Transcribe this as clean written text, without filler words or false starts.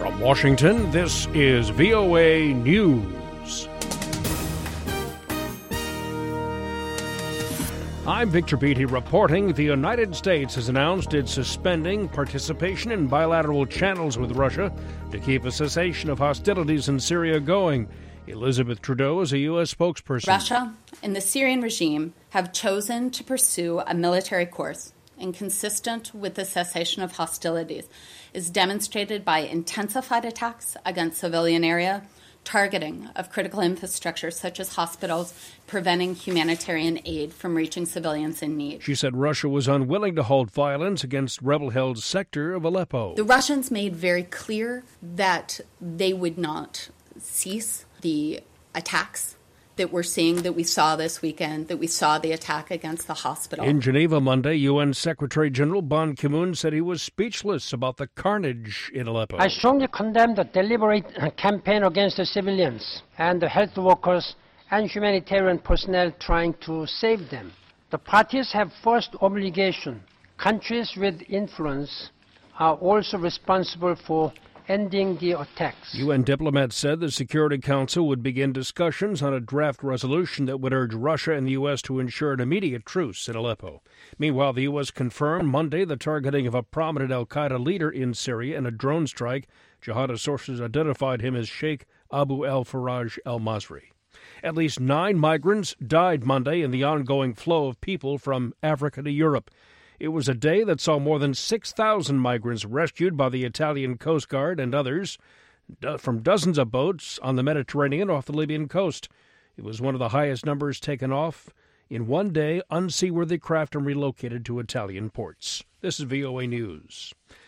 From Washington, this is VOA News. I'm Victor Beatty reporting the United States has announced it's suspending participation in bilateral channels with Russia to keep a cessation of hostilities in Syria going. Elizabeth Trudeau is a U.S. spokesperson. Russia and the Syrian regime have chosen to pursue a military course inconsistent with the cessation of hostilities, is demonstrated by intensified attacks against civilian area, targeting of critical infrastructure such as hospitals, preventing humanitarian aid from reaching civilians in need. She said Russia was unwilling to halt violence against rebel-held sector of Aleppo. The Russians made very clear that they would not cease the attacks that we're seeing, that we saw this weekend, that we saw the attack against the hospital. In Geneva Monday, UN Secretary General Ban Ki-moon said he was speechless about the carnage in Aleppo. I strongly condemn the deliberate campaign against the civilians and the health workers and humanitarian personnel trying to save them. The parties have first obligation. Countries with influence are also responsible for ending the attacks. UN diplomats said the Security Council would begin discussions on a draft resolution that would urge Russia and the U.S. to ensure an immediate truce in Aleppo. Meanwhile, the U.S. confirmed Monday the targeting of a prominent al-Qaeda leader in Syria in a drone strike. Jihadist sources identified him as Sheikh Abu al-Faraj al-Masri. At least 9 migrants died Monday in the ongoing flow of people from Africa to Europe. It was a day that saw more than 6,000 migrants rescued by the Italian Coast Guard and others from dozens of boats on the Mediterranean off the Libyan coast. It was one of the highest numbers taken off in one day unseaworthy craft and relocated to Italian ports. This is VOA News.